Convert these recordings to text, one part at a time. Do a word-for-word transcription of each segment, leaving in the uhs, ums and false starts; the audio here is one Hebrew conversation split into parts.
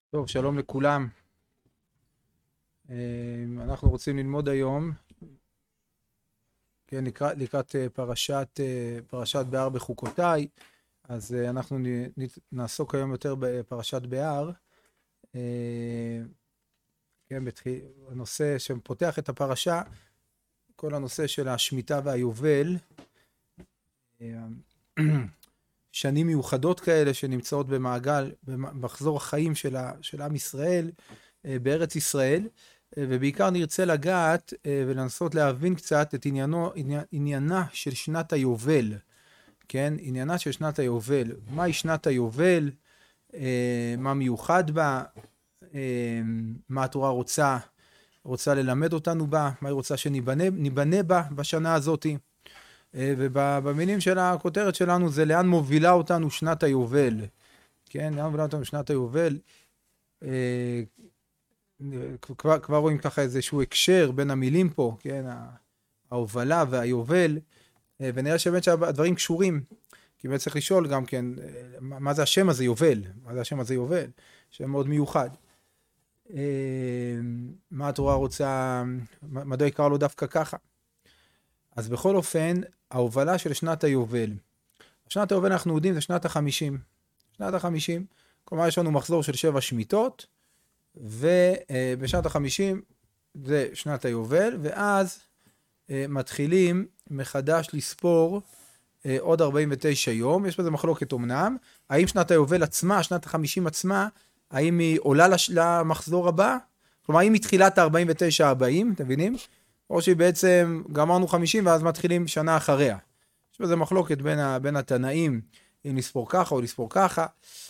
טוב, שלום לכולם. אה, אנחנו רוצים ללמוד היום, כן, לקראת, לקראת אה, פרשת, אה, פרשת בהר בחוקותיי. אז אה, אנחנו נ- נ- נעסוק היום יותר בפרשת בהר. אה, כן, בתחיל, הנושא שפותח את הפרשה, כל הנושא של השמיטה והיובל. אה, שנים מיוחדות כאלה שנמצאות במעגל, במחזור החיים של, ה, של עם ישראל, אה, בארץ ישראל. ובעיקר נרצה לגעת ולנסות להבין קצת את עניינו, עניינה של שנת היובל, כן? עניינה של שנת היובל. מהי שנת היובל? מה מיוחד בה? מה התורה רוצה, רוצה ללמד אותנו בה? מה היא רוצה שניבנה בה בשנה הזאת? ובמילים של הכותרת שלנו זה לאן מובילה אותנו שנת היובל, כן? לאן מובילה אותנו שנת היובל? כבר, כבר רואים ככה איזשהו הקשר בין המילים פה, כן, ההובלה והיובל, ונראה שבאמת שהדברים קשורים, כי באמת צריך לשאול גם כן, מה זה השם הזה יובל? מה זה השם הזה יובל? שם מאוד מיוחד. מה התורה רוצה, מדוע יקרא לו דווקא ככה? אז בכל אופן, ההובלה של שנת היובל. שנת היובל אנחנו יודעים זה שנת החמישים. שנת החמישים, כלומר יש לנו מחזור של שבע שמיטות, ובשנת החמישים זה שנת היובל, ואז מתחילים מחדש לספור עוד ארבעים ותשע יום. יש בזה מחלוקת אמנם, האם שנת היובל עצמה, שנת החמישים עצמה, האם היא עולה למחזור הבא? כלומר, האם מתחילת ה-ארבעים ותשע הבאים, אתם מבינים? או שהיא בעצם גמרנו חמישים ואז מתחילים שנה אחריה. יש בזה מחלוקת בין, ה, בין התנאים, אם לספור ככה או לספור ככה.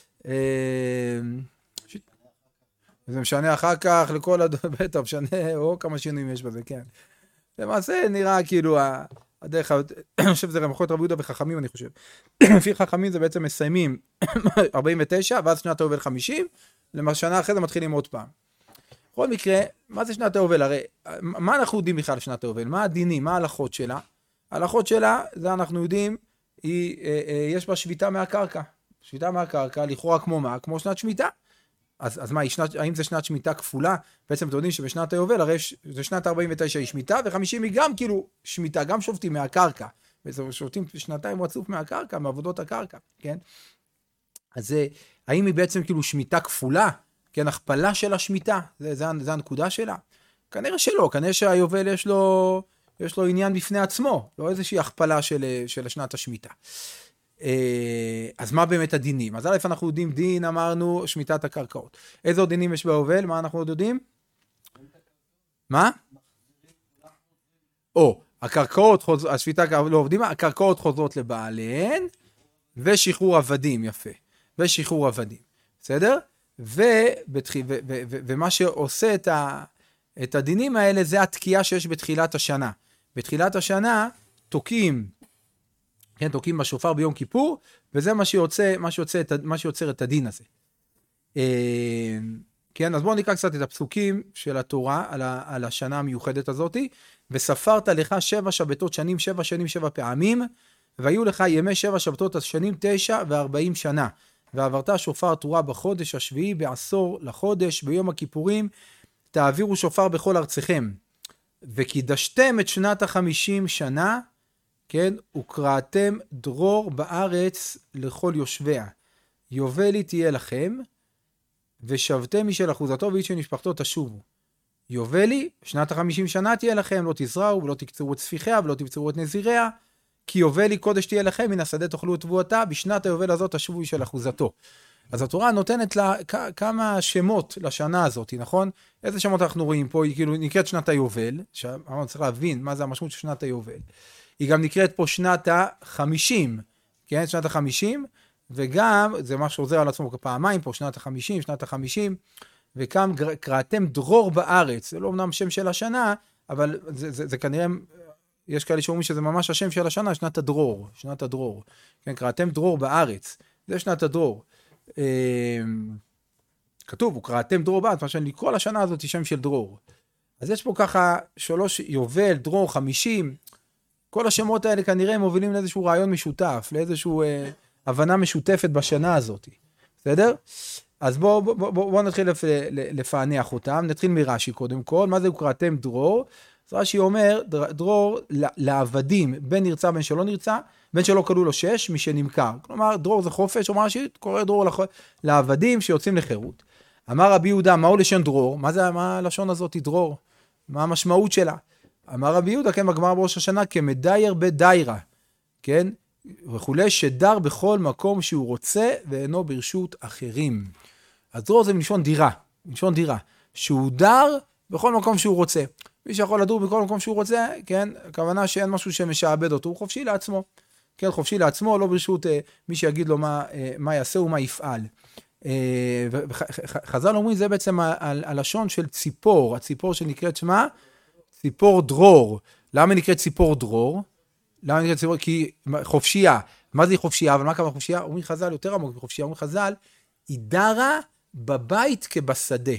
זה משנה אחר כך לכל הדבר, משנה, או כמה שינויים יש בזה, כן. למעשה נראה כאילו, הדרך, אני חושב שזה רמחות רבי יהודה וחכמים, אני חושב. לפי חכמים זה בעצם מסיימים ארבעים ותשע, ואז שנת היובל חמישים, לשנה אחרי זה מתחילים עוד פעם. בכל מקרה, מה זה שנת היובל? הרי, מה אנחנו יודעים בכלל שנת היובל? מה הדינים? מה ההלכות שלה? ההלכות שלה, זה אנחנו יודעים, היא, יש בה שביתה מהקרקע. שביתה מהקרקע, לכאורה כמו מה? כמו שנת שמיטה. אז, אז מה, שנת, האם זה שנת שמיטה כפולה? בעצם אתם יודעים שבשנת היובל, הרי זה שנת ארבעים ותשע היא שמיטה, ו-חמישים היא גם כאילו שמיטה, גם שובתים מהקרקע. בעצם שובתים שנתיים רצוף מהקרקע, מעבודות הקרקע, כן? אז זה, האם היא בעצם כאילו שמיטה כפולה? כן, הכפלה של השמיטה, זה, זה, זה הנקודה שלה? כנראה שלא, כנראה שהיובל יש לו, יש לו עניין בפני עצמו, לא איזושהי הכפלה של, של שנת השמיטה. אז מה באמת הדינים? אז א' אנחנו יודעים דין, אמרנו, שמיטת הקרקעות. איזה עוד דינים יש ביובל? מה אנחנו עוד יודעים? מה? או, הקרקעות, השמיטה, לא עובדים, הקרקעות חוזרות לבעליהן, ושחרור עבדים, יפה. ושחרור עבדים, בסדר? ובתחיל, ו, ו, ו, ומה שעושה את, ה, את הדינים האלה, זה התקיעה שיש בתחילת השנה. בתחילת השנה, תוקים, כן, תוקים בשופר ביום כיפור, וזה מה שיוצא, מה שיוצא, מה שיוצר את הדין הזה. כן, אז בואו נקרא קצת את הפסוקים של התורה על, ה, על השנה המיוחדת הזאת. וספרת לך שבע שבתות שנים, שבע שנים, שבע פעמים, והיו לך ימי שבע שבתות השנים, תשע וארבעים שנה. ועברת שופר תורה בחודש השביעי, בעשור לחודש, ביום הכיפורים, תעבירו שופר בכל ארציכם. וקידשתם את שנת החמישים שנה, כן, וקראתם דרור בארץ לכל יושביה. יובלי תהיה לכם, ושבתם משל אחוזתו ואיש של משפחתו תשובו. יובלי, שנת החמישים שנה תהיה לכם, לא תזרעו ולא תקצרו את ספיחיה ולא תבצרו את נזיריה, כי יובלי קודש תהיה לכם, מן השדה תאכלו את תבואתה, בשנת היובל הזאת תשובו של אחוזתו. אז התורה נותנת לה כמה שמות לשנה הזאת, נכון? איזה שמות אנחנו רואים פה? היא כאילו נקראת שנת היובל, שאמרנו צריך להבין מה זה המשמעות של שנת היובל. היא גם נקראת פה שנת החמישים, כן? שנת החמישים, וגם, זה מה שעוזר על עצמו פעמיים פה, שנת החמישים, שנת החמישים, וכאן קראתם דרור בארץ, זה לא אמנם שם של השנה, אבל זה, זה, זה כנראה, יש כאלה שאומרים שזה ממש השם של השנה, שנת הדרור, שנת הדרור. כן, קראתם דרור בארץ, זה שנת הדרור. כתוב, וקראתם דרור בארץ, מה שאני לקרוא לשנה הזאת היא שם של דרור. אז יש פה ככה שלוש, יובל, דרור, חמישים, כל השמות האלה כנראה מובילים לאיזשהו רעיון משותף, לאיזשהו אה, הבנה משותפת בשנה הזאת. בסדר? אז בואו בוא, בוא, בוא נתחיל לפ, לפענח אותם, נתחיל מרש"י קודם כל, מה זה וקראתם דרור? אז רש"י אומר, דרור לעבדים, בין נרצה בין שלא נרצה, בין שלא קראו לו שש, מי שנמכר. כלומר, דרור זה חופש, אומר רש"י, קורא דרור לח... לעבדים שיוצאים לחירות. אמר רבי יהודה, מהו לשון דרור? מה זה, מה הלשון הזאת דרור? מה המשמעות שלה? אמר רבי יהודה, כן, בגמרא בראש השנה, כמדייר בדיירה, כן? וכולי, שדר בכל מקום שהוא רוצה, ואינו ברשות אחרים. אז דרור זה מלשון דירה, מלשון דירה, שהוא דר בכל מקום שהוא רוצה. מי שיכול לדור בכל מקום שהוא רוצה, כן, הכוונה שאין משהו שמשעבד אותו, הוא חופשי לעצמו. כן, חופשי לעצמו, לא ברשות אה, מי שיגיד לו מה, אה, מה יעשה ומה יפעל. אה, וחז"ל אומרים, זה בעצם הלשון של ציפור, הציפור שנקראת שמה, ציפור דרור. למה נקראת ציפור דרור? למה נקראת ציפור? כי חופשייה. מה זה חופשייה? אבל מה כמה חופשייה? אומרים חז"ל יותר עמוק מחופשייה, אומרים חז"ל, היא דרה בבית כבשדה.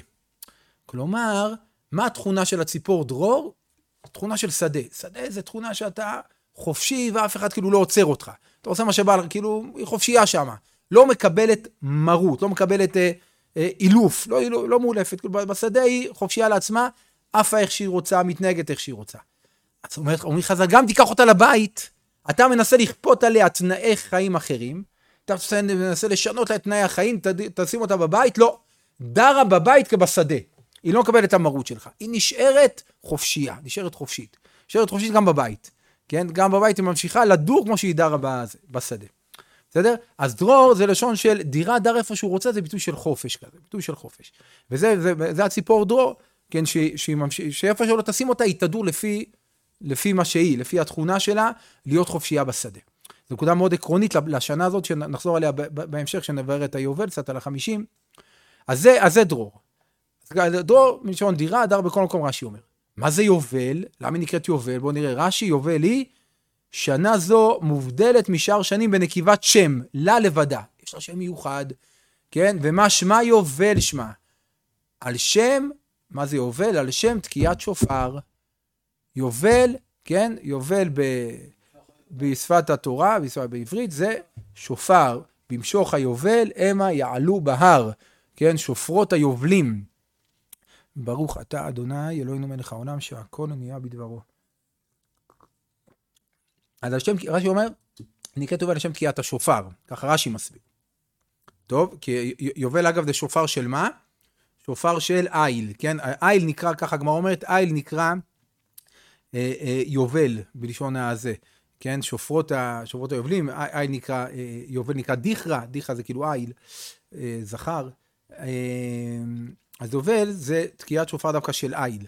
כלומר, מה התכונה של הציפור דרור? תכונה של שדה. שדה זה תכונה שאתה חופשי ואף אחד כאילו לא עוצר אותך. אתה עושה מה שבא, כאילו היא חופשייה שמה. לא מקבלת מרות, לא מקבלת אה, אה, אילוף, לא, לא, לא מאולפת. כאילו, בשדה היא חופשייה לעצמה, אף איך שהיא רוצה, מתנהגת איך שהיא רוצה. אז אומרת, אומרים חז"ל, גם תיקח אותה לבית, אתה מנסה לכפות עליה תנאי חיים אחרים, אתה מנסה לשנות לה את תנאי החיים, תשים אותה בבית, לא. דרה בבית כבשדה. היא לא מקבלת את המרות שלך. היא נשארת חופשייה, נשארת חופשית. נשארת חופשית גם בבית. כן? גם בבית היא ממשיכה לדור כמו שהיא דרה בשדה. בסדר? אז דרור זה לשון של דירה דר איפה שהוא רוצה, זה ביטוי של חופש כזה, ביטוי של חופש. וזה זה, זה הציפור דרור, כן? שהיא, שהיא ממש... שאיפה שלא תשים אותה, היא תדור לפי, לפי מה שהיא, לפי התכונה שלה, להיות חופשייה בשדה. זו נקודה מאוד עקרונית לשנה הזאת, שנחזור עליה בהמשך, שנבהר את היובל, קצת על החמישים. אז זה, אז זה דרור. דרור, מלשון דירה, דר בכל מקום רש"י אומר. מה זה יובל? למה נקראת יובל? בואו נראה, רש"י יובל היא, שנה זו מובדלת משאר שנים בנקיבת שם, לה לבדה. יש לה שם מיוחד, כן? ומה שמה יובל שמה? על שם, מה זה יובל? על שם תקיעת שופר. יובל, כן? יובל ב... בשפת התורה, בשפת בעברית, זה שופר. במשוך היובל, אמה יעלו בהר. כן? שופרות היובלים. ברוך אתה אדוני אלוהינו מלך העולם שהכל נהיה בדברו. אז השם, רש"י אומר, נקראת יובל לשם תקיעת השופר, ככה רש"י מסביר. טוב, כי יובל אגב זה שופר של מה? שופר של איל, כן? איל נקרא, ככה הגמרא אומרת, איל נקרא אה, אה, יובל בלשון הזה, כן? שופרות, ה, שופרות היובלים, איל נקרא, אה, יובל נקרא דיכרה, דיכרה זה כאילו איל, אה, זכר. אה, אז יובל זה תקיעת שופר דווקא של איל.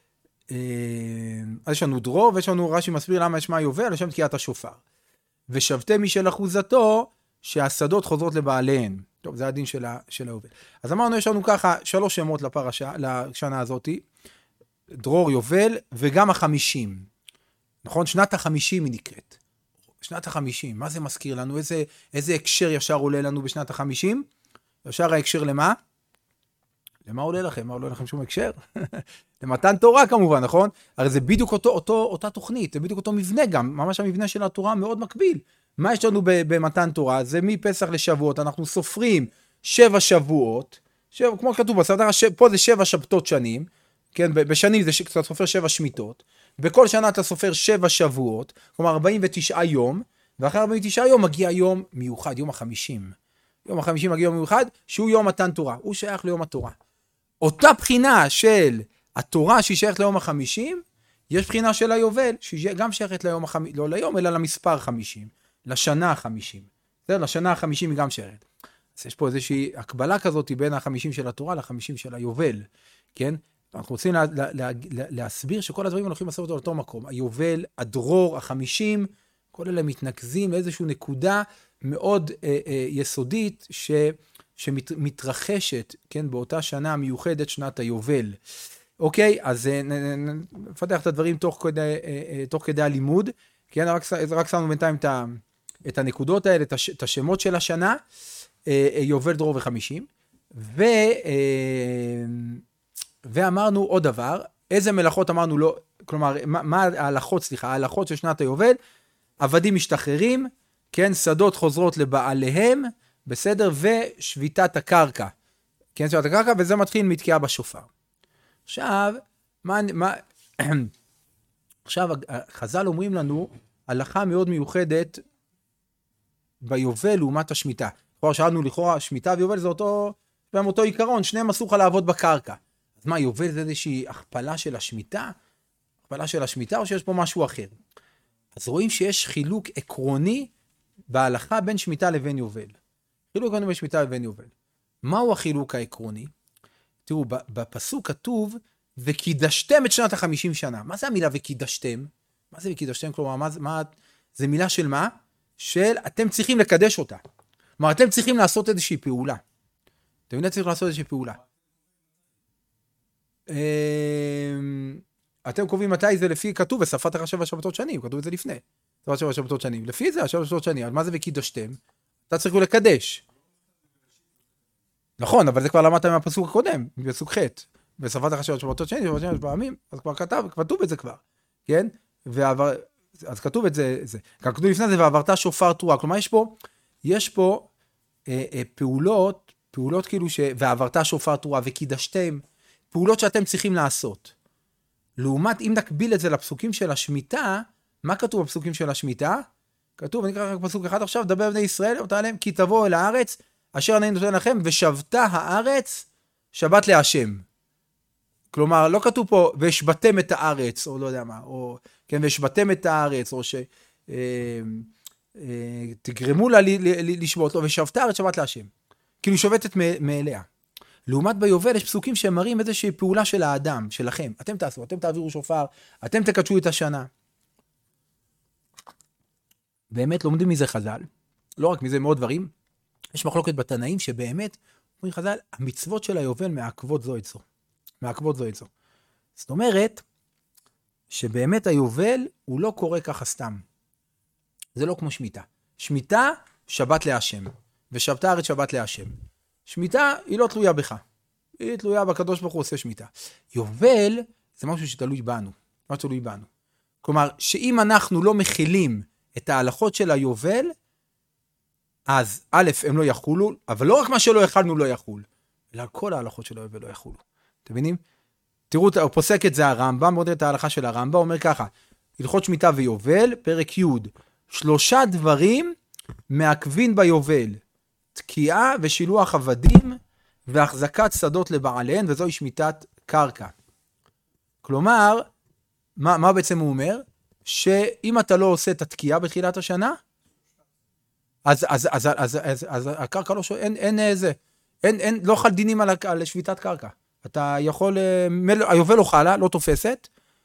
אז יש לנו דרור, ויש לנו רש"י מסביר למה יש מה יובל, לשם תקיעת השופר. ושבתי משל אחוזתו, שהשדות חוזרות לבעליהן. טוב, זה הדין של, ה, של היובל. אז אמרנו, יש לנו ככה שלוש שמות לפרשה, לשנה הזאת, דרור, יובל, וגם החמישים. נכון? שנת החמישים היא נקראת. שנת החמישים, מה זה מזכיר לנו? איזה, איזה הקשר ישר עולה לנו בשנת החמישים? ישר ההקשר למה? למה עולה לכם? מה עולה לכם שום הקשר? למתן תורה כמובן, נכון? הרי זה בדיוק אותו, אותו, אותה תוכנית, זה בדיוק אותו מבנה גם, ממש המבנה של התורה מאוד מקביל. מה יש לנו במתן תורה? זה מפסח לשבועות, אנחנו סופרים שבע שבועות, שבע, כמו כתוב בסדר, פה זה שבע שבתות שנים, כן? בשנים זה אתה סופר שבע שמיטות, בכל שנה אתה סופר שבע שבועות, כלומר ארבעים ותשעה יום, ואחרי ארבעים ותשעה יום מגיע יום מיוחד, יום החמישים. יום החמישים מגיע יום מיוחד, שהוא יום מתן תורה, הוא שייך ליום התורה. אותה בחינה של התורה שהיא שייכת ליום החמישים, יש בחינה של היובל, שהיא גם שייכת ליום החמישים, לא ליום, אלא למספר חמישים, לשנה החמישים. זה, לשנה החמישים היא גם שייכת. אז יש פה איזושהי הקבלה כזאת בין החמישים של התורה לחמישים של היובל, כן? אנחנו רוצים לה, לה, לה, לה, להסביר שכל הדברים הולכים לעשות אותו לאותו מקום. היובל, הדרור, החמישים, כל אלה מתנקזים לאיזושהי נקודה מאוד אה, אה, יסודית ש... שמתרחשת, כן, באותה שנה המיוחדת, שנת היובל. אוקיי, אז נפתח את הדברים תוך כדי, תוך כדי הלימוד, כן, רק, רק שמנו בינתיים את, את הנקודות האלה, את השמות של השנה, יובל, דרור וחמישים, ו, ואמרנו עוד דבר, איזה מלאכות אמרנו לא, כלומר, מה, מה ההלכות, סליחה, ההלכות של שנת היובל, עבדים משתחררים, כן, שדות חוזרות לבעליהם, בסדר, ושביתת הקרקע, כן, שבת הקרקע, וזה מתחיל מתקיעה בשופר. עכשיו, מה, מה, עכשיו, חז"ל אומרים לנו, הלכה מאוד מיוחדת ביובל לעומת השמיטה. כבר שאלנו לכאורה, שמיטה ויובל זה אותו, בהם אותו עיקרון, שניהם אסור לך לעבוד בקרקע. אז מה, יובל זה איזושהי הכפלה של השמיטה? הכפלה של השמיטה, או שיש פה משהו אחר? אז רואים שיש חילוק עקרוני בהלכה בין שמיטה לבין יובל. חילוק עקרוני בין שמיטה לבין יובל. מהו החילוק העקרוני? תראו, בפסוק כתוב, וקידשתם את שנת החמישים שנה. מה זה המילה וקידשתם? מה זה וקידשתם? כלומר, מה, מה, זה מילה של מה? של אתם צריכים לקדש אותה. כלומר, אתם צריכים לעשות איזושהי פעולה. אתם יודעים, צריכים לעשות איזושהי פעולה. אתם קובעים מתי זה לפי, כתוב, וספרת לך שבע שבתות שנים, כתוב את זה לפני. ספרת שבע שבתות שנים. לפי זה, שבע שבתות שנים. אז מה זה וקידשתם? אתה צריך לקדש. נכון, אבל זה כבר למדת מהפסוק הקודם, בפסוק ח' וספרת לך שבע שבתות שנים, שבע שבתות פעמים, אז כבר כתב, כתוב את זה כבר. כן? ועבר, אז כתוב את זה, זה. גם כתוב לפני זה, ועברת שופר תרועה. כלומר, יש פה, יש פה אה, אה, פעולות, פעולות כאילו ש... ועברת שופר תרועה וקידשתם, פעולות שאתם צריכים לעשות. לעומת, אם נקביל את זה לפסוקים של השמיטה, מה כתוב בפסוקים של השמיטה? כתוב, אני אקרא רק פסוק אחד עכשיו, דבר בני ישראל, אותה עליהם, כי תבואו אל הארץ, אשר אני נותן לכם, ושבתה הארץ, שבת להשם. כלומר, לא כתוב פה, והשבתם את הארץ, או לא יודע מה, או, כן, והשבתם את הארץ, או ש... אה, אה, תגרמו לה לשבות, או ושבתה הארץ, שבת להשם. כאילו שובתת מאליה. לעומת ביובל יש פסוקים שמראים איזושהי פעולה של האדם, שלכם. אתם תעשו, אתם תעבירו שופר, אתם תקדשו את השנה. באמת לומדים מזה חז"ל, לא רק מזה מאוד דברים, יש מחלוקת בתנאים שבאמת, אומרים חז"ל, המצוות של היובל מעכבות זו את זו. מעכבות זו את זו. זאת אומרת, שבאמת היובל הוא לא קורה ככה סתם. זה לא כמו שמיטה. שמיטה, שבת להשם. ושבתה הארץ שבת להשם. שמיטה היא לא תלויה בך. היא תלויה בקדוש ברוך הוא עושה שמיטה. יובל זה משהו שתלוי בנו. משהו תלוי בנו. כלומר, שאם אנחנו לא מכילים את ההלכות של היובל, אז א', הם לא יחולו, אבל לא רק מה שלא יכלנו לא יחול, אלא כל ההלכות של היובל לא יחולו. אתם מבינים? תראו, הוא פוסק את זה הרמב"ם, מאוד את ההלכה של הרמב"ם, אומר ככה, הלכות שמיטה ויובל, פרק י', שלושה דברים מעכבים ביובל, תקיעה ושילוח עבדים, והחזקת שדות לבעליהן, וזוהי שמיטת קרקע. כלומר, מה, מה בעצם הוא אומר? שאם אתה לא עושה את התקיעה בתחילת השנה, אז, אז, אז, אז, אז, אז הקרקע לא שואל, אין, אין איזה, אין, אין, לא חל דינים על, על שביתת קרקע. אתה יכול, מל, היובל לא חלה, לא תופסת,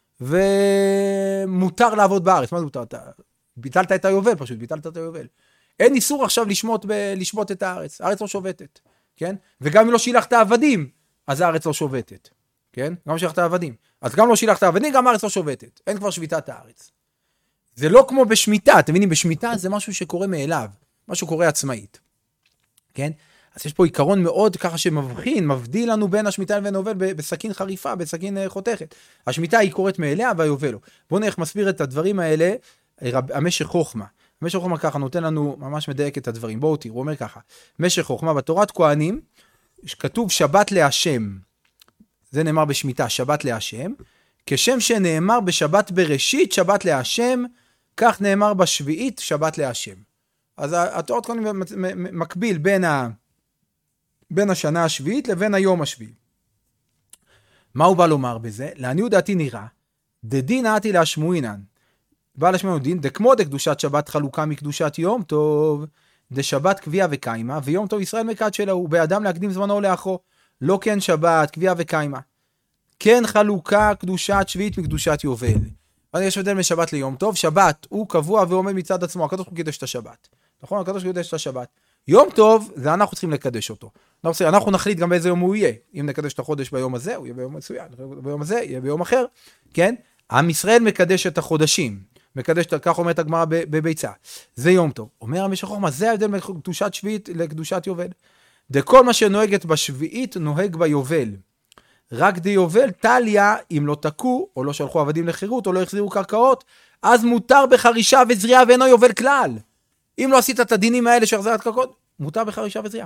ומותר לעבוד בארץ. מה זה מותר? אתה ביטלת את היובל פשוט, ביטלת את היובל. אין איסור עכשיו לשמוט, ב, לשמוט את הארץ. הארץ לא שובתת, כן? וגם אם לא שילחת עבדים, אז הארץ לא שובתת, כן? גם שילחת עבדים. אז גם לא שילחת עבדים, גם הארץ לא שובתת. אין כבר שביתת הארץ. זה לא כמו בשמיטה, אתם מבינים? בשמיטה זה משהו שקורה מאליו, משהו קורה עצמאית, כן? אז יש פה עיקרון מאוד ככה שמבחין, מבדיל לנו בין השמיטה לבין היובל בסכין חריפה, בסכין חותכת. השמיטה היא קורית מאליה והיובל לא. בואו נראה איך מסביר את הדברים האלה, המשך חוכמה. המשך חוכמה ככה נותן לנו ממש מדייק את הדברים. בואו תראו, הוא אומר ככה, משך חוכמה, בתורת כהנים, כתוב שבת להשם, זה נאמר בשמיטה, שבת להשם, כשם שנאמר בשבת בראשית, שבת להשם, כך נאמר בשביעית, שבת להשם. אז התורת כהנים מקביל בין, ה... בין השנה השביעית לבין היום השביעי. מה הוא בא לומר בזה? לעניות דעתי נראה, דדין עתי להשמועינן, בא להשמענו דין, דכמו דקדושת שבת חלוקה מקדושת יום טוב, דשבת קביעה וקיימה, ויום טוב ישראל מקדש אלוהו, באדם להקדים זמנו לאחרו, לא כן שבת, קביעה וקיימה. כן חלוקה קדושת שביעית מקדושת יובל. אז יש הבדל משבת ליום טוב, שבת הוא קבוע ועומד מצד עצמו, הקדוש ברוך הוא קידש את השבת. נכון? הקדוש ברוך הוא קידש את השבת. יום טוב, זה אנחנו צריכים לקדש אותו. אנחנו נחליט גם באיזה יום הוא יהיה. אם נקדש את החודש ביום הזה, הוא יהיה ביום מסוים. ביום הזה, יהיה ביום אחר. כן? עם ישראל מקדש את החודשים. מקדש, כך אומרת הגמרא בביצה. זה יום טוב. אומר המשך חוכמה, זה ההבדל מקדושת שביעית לקדושת יובל. דכל מה שנוהגת בשביעית נוהג ביובל. רק די יובל, טליה, אם לא תקו, או לא שלחו עבדים לחירות, או לא החזירו קרקעות, אז מותר בחרישה וזריעה, ואינו יובל כלל. אם לא עשית את הדינים האלה של החזרת קרקעות, מותר בחרישה וזריעה.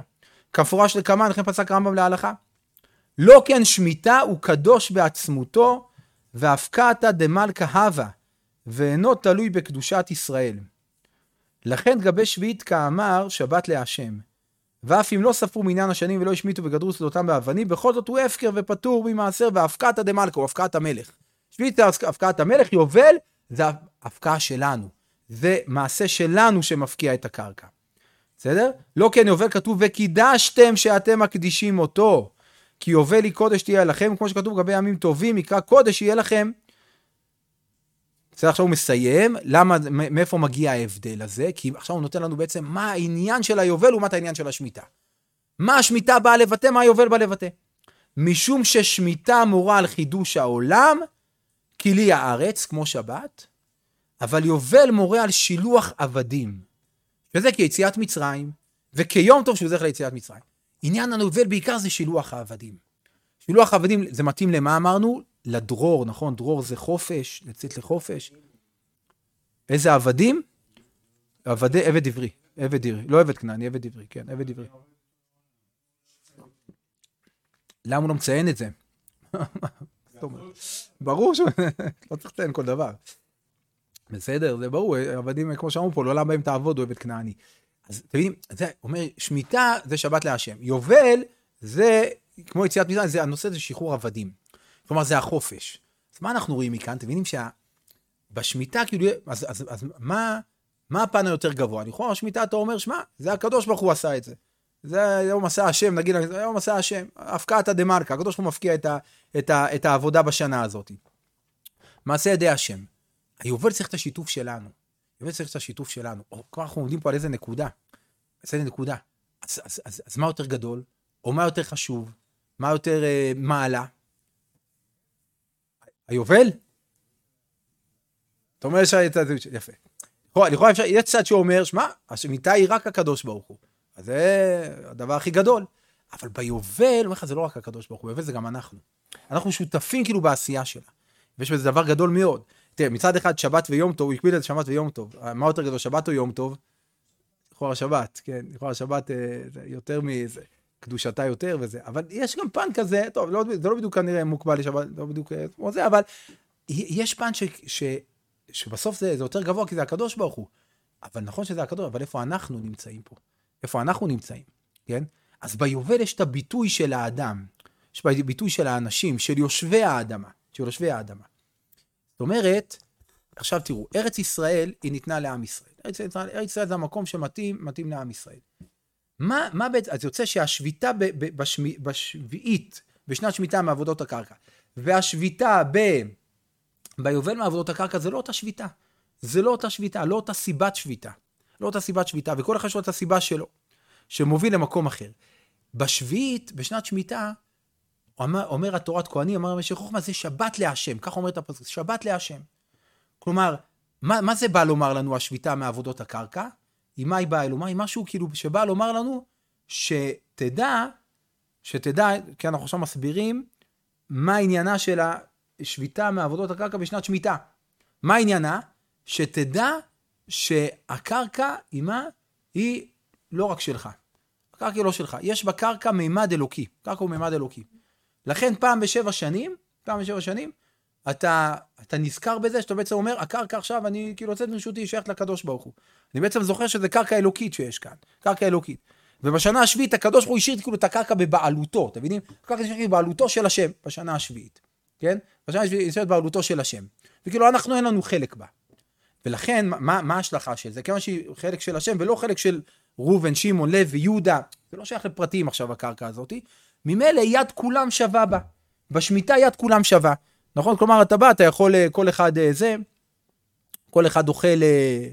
כפורש לקמן, לכן פסק רמב"ם להלכה. לא כן שמיטה הוא קדוש בעצמותו, והפקעתא דמלכא הווה, ואינו תלוי בקדושת ישראל. לכן גבי שביעית כאמר שבת להשם. ואף אם לא ספרו מניין השנים ולא השמיטו וגדרו סלותם באבנים, בכל זאת הוא הפקר ופטור ממעשר, והפקעתא דמלכא, הוא הפקעת המלך. שביעית הפקעת המלך, יובל, זה הפקעה שלנו. זה מעשה שלנו שמפקיע את הקרקע. בסדר? לא כן יובל כתוב, וקידשתם שאתם מקדישים אותו, כי יובל היא קודש תהיה לכם, כמו שכתוב גבי ימים טובים, יקרא קודש יהיה לכם. בסדר, עכשיו הוא מסיים, למה, מאיפה מגיע ההבדל הזה? כי עכשיו הוא נותן לנו בעצם מה העניין של היובל ומה העניין של השמיטה. מה השמיטה באה לבטא, מה היובל בא לבטא? משום ששמיטה מורה על חידוש העולם, כלי הארץ, כמו שבת, אבל יובל מורה על שילוח עבדים. וזה כיציאת מצרים, וכיום טוב שהוא זכר ליציאת מצרים. עניין היובל בעיקר זה שילוח העבדים. שילוח העבדים זה מתאים למה אמרנו? לדרור, נכון? דרור זה חופש, לצאת לחופש. איזה עבדים? עבדי, עבד עברי. עבד עברי. לא עבד כנעני, עבד עברי. כן, עבד עברי. למה הוא לא מציין את זה? ברור שהוא לא צריך לציין כל דבר. בסדר, זה ברור. עבדים, כמו שאמרו פה, לא למה בהם תעבוד, הוא עבד כנעני. אז תבינים, זה אומר, שמיטה זה שבת להשם. יובל זה, כמו יציאת מצרים, זה הנושא זה שחרור עבדים. כלומר, זה החופש. אז מה אנחנו רואים מכאן? אתם מבינים שבשמיטה, כאילו, אז, אז, אז מה, מה הפן היותר גבוה? אני חושב, השמיטה, אתה אומר, שמה, זה הקדוש ברוך הוא עשה את זה. זה יום עשה השם, נגיד, זה יום עשה השם. הפקעתא דמלכא, הקדוש ברוך הוא מפקיע את, ה, את, ה, את העבודה בשנה הזאת. מעשה ידי השם. היובל צריך את השיתוף שלנו. היובל צריך את השיתוף שלנו. או, כבר אנחנו עומדים פה על איזה נקודה. איזה נקודה. אז, אז, אז, אז מה יותר גדול? או מה יותר חשוב? מה יותר אה, מעלה? היובל? אתה אומר שהייתה, יפה. לכאורה אפשר, יש צד שאומר, שמה, השמיטה היא רק הקדוש ברוך הוא. אז זה הדבר הכי גדול. אבל ביובל, אומר לך, זה לא רק הקדוש ברוך הוא, ביובל זה גם אנחנו. אנחנו שותפים כאילו בעשייה שלה. ויש בזה דבר גדול מאוד. תראה, מצד אחד שבת ויום טוב, הוא הקביל את שבת ויום טוב. מה יותר גדול, שבת או יום טוב? לכאורה שבת, כן. לכאורה שבת זה יותר מזה. קדושתה יותר וזה, אבל יש גם פן כזה, טוב, לא, זה לא בדיוק כנראה מוקבל לשבת, לא בדיוק כמו זה, אבל יש פן ש, ש, שבסוף זה, זה יותר גבוה, כי זה הקדוש ברוך הוא. אבל נכון שזה הקדוש, אבל איפה אנחנו נמצאים פה? איפה אנחנו נמצאים, כן? אז ביובל יש את הביטוי של האדם, יש ביטוי של האנשים, של יושבי האדמה, של יושבי האדמה. זאת אומרת, עכשיו תראו, ארץ ישראל היא ניתנה לעם ישראל. ארץ ישראל, ארץ ישראל זה המקום שמתאים, מתאים לעם ישראל. מה, מה בעצם, אז יוצא שהשביתה ב, ב, בשמי, בשביעית, בשנת שמיטה מעבודות הקרקע, והשביתה ב, ביובל מעבודות הקרקע, זה לא אותה שביתה. זה לא אותה שביתה, לא אותה סיבת שביתה. לא אותה סיבת שביתה, וכל אחד יש לו את הסיבה שלו, שמוביל למקום אחר. בשביעית, בשנת שמיטה, אומר, אומר התורת כהנים, אומר המשך חוכמה, זה שבת להשם, כך אומרת הפסוק, שבת להשם. כלומר, מה, מה זה בא לומר לנו השביתה מעבודות הקרקע? עם מה היא באה לומר? עם משהו כאילו שבא לומר לנו, שתדע, שתדע, כי אנחנו עכשיו מסבירים, מה העניינה של השביתה מעבודות הקרקע בשנת שמיטה. מה העניינה? שתדע שהקרקע, עם מה? היא לא רק שלך. הקרקע היא לא שלך. יש בקרקע מימד אלוקי. קרקע הוא מימד אלוקי. לכן פעם בשבע שנים, פעם בשבע שנים, אתה, אתה נזכר בזה, שאתה בעצם אומר, הקרקע עכשיו, אני כאילו יוצאת מרשותי, שייכת לקדוש ברוך הוא. אני בעצם זוכר שזה קרקע אלוקית שיש כאן. קרקע אלוקית. ובשנה השביעית, הקדוש ברוך הוא השאיר כאילו את הקרקע בבעלותו, אתם מבינים? הקרקע השאיר בבעלותו של השם, בשנה השביעית. כן? בשנה השביעית, השאיר בבעלותו של השם. וכאילו, אנחנו אין לנו חלק בה. ולכן, מה, מה ההשלכה של זה? כמה שהיא חלק של השם, ולא חלק של רובן, שמעון, לוי, יהודה. זה לא שייך לפרטים עכשיו, הקרקע הזאת. ממילא יד כולם שווה בה. בשמיטה יד כולם שווה. נכון? כלומר, אתה בא, אתה יכול, כל אחד זה, כל אחד אוכל אה,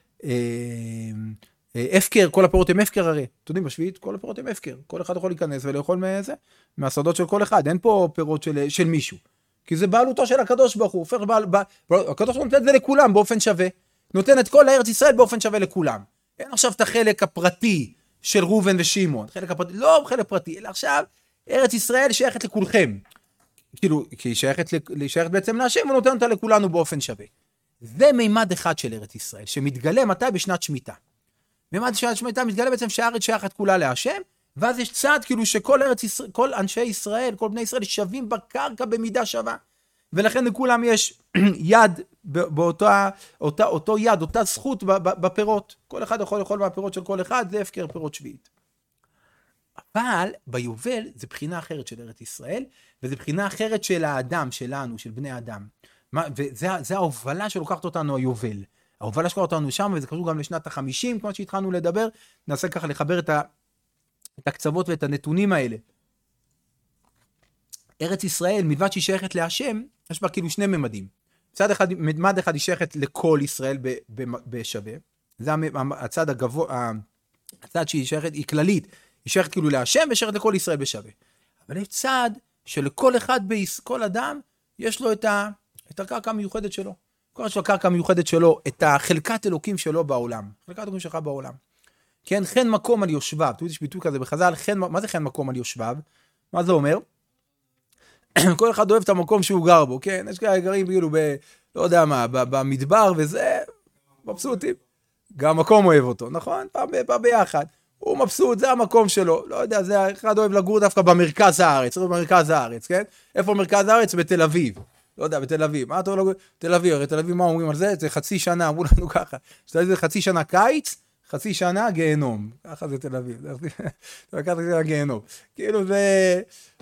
אה, אפקר, כל הפירות הם אפקר הרי. אתם יודעים, בשביעית, כל הפירות הם אפקר. כל אחד יכול להיכנס ולאכול מזה, מהשדות של כל אחד. אין פה פירות של, של מישהו. כי זה בעלותו של הקדוש ברוך הוא. הופך בעל, בעל, הקדוש ברוך הוא נותן את זה לכולם באופן שווה. נותן את כל הארץ ישראל באופן שווה לכולם. אין עכשיו את החלק הפרטי של רובן ושמעון. חלק הפרטי, לא חלק פרטי, אלא עכשיו ארץ ישראל שייכת לכולכם. כאילו, כי היא שייכת, היא שייכת בעצם להשם, ונותן אותה לכולנו באופן שווה. זה מימד אחד של ארץ ישראל, שמתגלה מתי בשנת שמיטה. מימד בשנת שמיטה מתגלה בעצם שהארץ שייכת כולה להשם, ואז יש צד כאילו שכל ארץ ישראל, כל אנשי ישראל, כל בני ישראל שווים בקרקע במידה שווה. ולכן לכולם יש יד באותה, אותה, אותו יד, אותה זכות בפירות. כל אחד יכול לאכול מהפירות של כל אחד, זה הפקר פירות שביעית. אבל ביובל זה בחינה אחרת של ארץ ישראל, וזה בחינה אחרת של האדם, שלנו, של בני האדם. וזה, זה ההובלה שלוקחת אותנו היובל. ההובלה שלוקחת אותנו שם, וזה קשור גם לשנת החמישים, כמו שהתחלנו לדבר, נעשה ככה לחבר את, ה, את הקצוות ואת הנתונים האלה. ארץ ישראל, מלבד שהיא שייכת להשם, יש בה כאילו שני ממדים. מצד אחד, ממד אחד היא שייכת לכל ישראל בשווה. זה הצד הגבוה, הצד שהיא שייכת, היא כללית, היא שייכת כאילו להשם ושייכת לכל ישראל בשווה. אבל יש צד שלכל אחד, כל אדם, יש לו את, ה, את הקרקע המיוחדת שלו. כל יש לו הקרקע המיוחדת שלו, את החלקת אלוקים שלו בעולם. חלקת אלוקים שלך בעולם. כן, חן מקום על יושביו. תראו, יש ביטוי כזה בחז"ל, חן, מה זה חן מקום על יושביו? מה זה אומר? כל אחד אוהב את המקום שהוא גר בו, כן? יש כאלה גרים כאילו ב... לא יודע מה, במדבר וזה, מבסוטים. גם המקום אוהב אותו, נכון? פעם, פעם ביחד. הוא מבסוט, זה המקום שלו. לא יודע, זה אחד אוהב לגור דווקא במרכז הארץ, במרכז הארץ, כן? איפה מרכז הארץ? בתל אביב. לא יודע, בתל אביב. מה אתה אוהב לגור? תל אביב, הרי תל אביב, מה אומרים על זה? זה חצי שנה, אמרו לנו ככה. שתל אביב זה חצי שנה קיץ, חצי שנה גיהנום. ככה זה תל אביב. זה חצי שנה גיהנום. כאילו זה...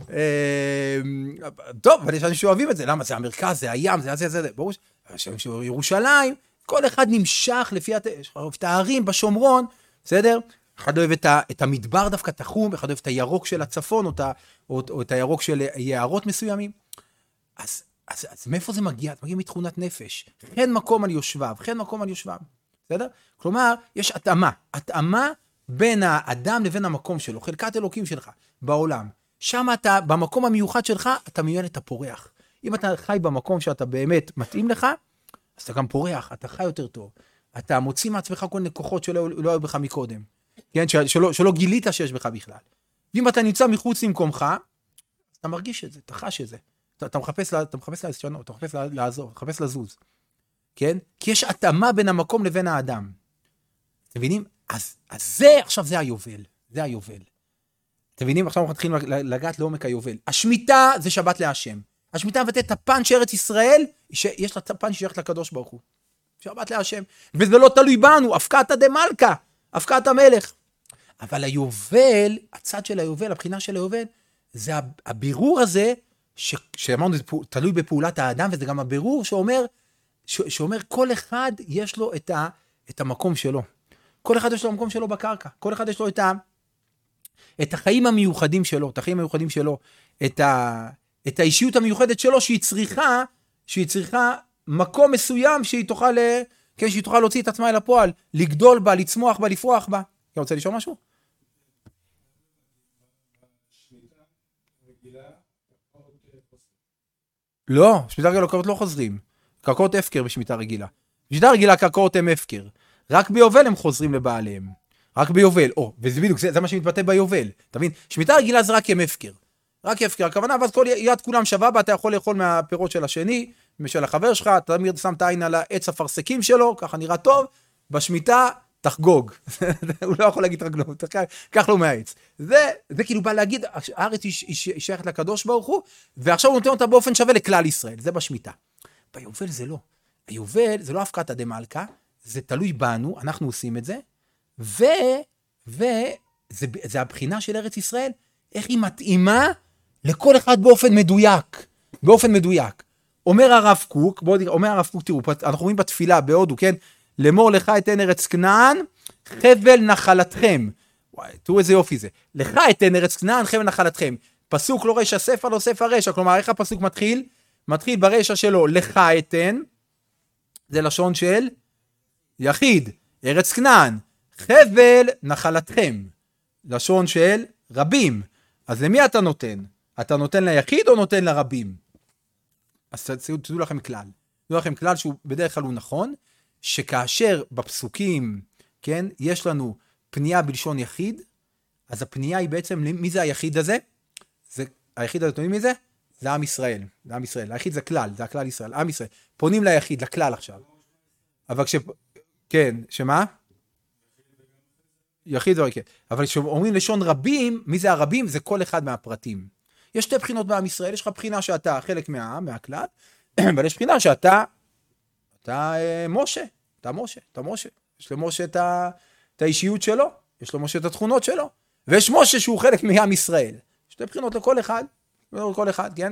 טוב, אבל יש אנשים שאוהבים את זה. למה? זה המרכז, זה הים, זה זה, זה, זה. ברור שירושלים, כל אחד נמשך לפי את הערים בשומרון, בסדר? אחד אוהב את המדבר דווקא תחום, אחד אוהב את הירוק של הצפון, או את הירוק של יערות מסוימים. אז אז, אז מאיפה זה מגיע? זה מגיע מתכונת נפש. חן מקום על יושביו, חן מקום על יושביו. בסדר? כלומר, יש התאמה. התאמה בין האדם לבין המקום שלו, חלקת אלוקים שלך בעולם. שם אתה, במקום המיוחד שלך, אתה מיועד את הפורח. אם אתה חי במקום שאתה באמת מתאים לך, אז אתה גם פורח, אתה חי יותר טוב. אתה מוציא מעצמך כל כוחות שלא לא היו בך מקודם. כן? שלא, שלא גילית שיש בך בכלל. ואם אתה נמצא מחוץ למקומך, אתה מרגיש את זה, אתה חש את זה. אתה, אתה מחפש, אתה מחפש לשנות, אתה מחפש לעזור, אתה מחפש לזוז. כן? כי יש התאמה בין המקום לבין האדם. אתם מבינים? אז, אז זה, עכשיו זה היובל. זה היובל. אתם מבינים? עכשיו אנחנו מתחילים לגעת לעומק היובל. השמיטה זה שבת להשם. השמיטה מבטאת את הפן שארץ ישראל, יש לה פן שייכת לקדוש ברוך הוא. שבת להשם. וזה לא תלוי בנו, הפקעתא דמלכא, הפקעת המלך. אבל היובל, הצד של היובל, הבחינה של היובל, זה הבירור הזה, ש, שאמרנו, זה תלוי בפעולת האדם, וזה גם הבירור שאומר, ש, שאומר כל אחד יש לו את, ה, את המקום שלו. כל אחד יש לו המקום שלו בקרקע. כל אחד יש לו את, ה, את החיים המיוחדים שלו, את החיים המיוחדים שלו, את, ה, את האישיות המיוחדת שלו, שהיא צריכה, שהיא צריכה מקום מסוים שהיא תוכל, כן, שהיא תוכל להוציא את עצמה אל הפועל, לגדול בה, לצמוח בה, לפרוח בה. אתה רוצה לשאול משהו? לא, שמיטה רגילה קרקעות לא חוזרים. קרקעות הפקר בשמיטה רגילה. בשמיטה רגילה קרקעות הם הפקר. רק ביובל הם חוזרים לבעליהם. רק ביובל. או, וזה בדיוק, זה, זה מה שמתבטא ביובל. אתה מבין? שמיטה רגילה זה רק הם הפקר. רק הפקר. הכוונה, ואז כל יד כולם שווה בה, אתה יכול לאכול מהפירות של השני, משל החבר שלך, אתה תמיד שם את העין על העץ הפרסקים שלו, ככה נראה טוב. בשמיטה, תחגוג. הוא לא יכול להגיד רגלו, קח לו מהעץ. זה, זה כאילו בא להגיד, הארץ היא שייכת לקדוש ברוך הוא, ועכשיו הוא נותן אותה באופן שווה לכלל ישראל. זה בשמיטה. ביובל זה לא. היובל זה לא הפקעתא דמלכא, זה תלוי בנו, אנחנו עושים את זה, ו, ו, זה, זה הבחינה של ארץ ישראל, איך היא מתאימה לכל אחד באופן מדויק. באופן מדויק. אומר הרב קוק, בוא, אומר הרב קוק, תראו, אנחנו רואים בתפילה בהודו, כן? לאמור לך אתן ארץ כנען, חבל נחלתכם. וואי, תראו איזה יופי זה. לך אתן ארץ כנען, חבל נחלתכם. פסוק לא רשע ספר, לא ספר רשע. כלומר, איך הפסוק מתחיל? מתחיל ברשע שלו, לך אתן. זה לשון של יחיד, ארץ כנען. חבל נחלתכם. לשון של רבים. אז למי אתה נותן? אתה נותן ליחיד או נותן לרבים? אז תדעו לכם כלל. תדעו לכם כלל שהוא בדרך כלל הוא נכון, שכאשר בפסוקים, כן, יש לנו פנייה בלשון יחיד, אז הפנייה היא בעצם, מי זה היחיד הזה? זה, היחיד הזה, אתם יודעים מי זה? זה עם ישראל, זה עם ישראל. היחיד זה כלל, זה הכלל ישראל, עם ישראל. פונים ליחיד, לכלל עכשיו. אבל כש... כן, שמה? יחיד או כן. אבל כשאומרים לשון רבים, מי זה הרבים? זה כל אחד מהפרטים. יש שתי בחינות בעם ישראל, יש לך בחינה שאתה חלק מהעם, מהכלל, אבל יש בחינה שאתה, אתה אה, משה, אתה משה, אתה משה. יש למשה את, ה, את האישיות שלו, יש למשה את התכונות שלו, ויש משה שהוא חלק מעם ישראל. שתי בחינות לכל אחד, לכל אחד, כן?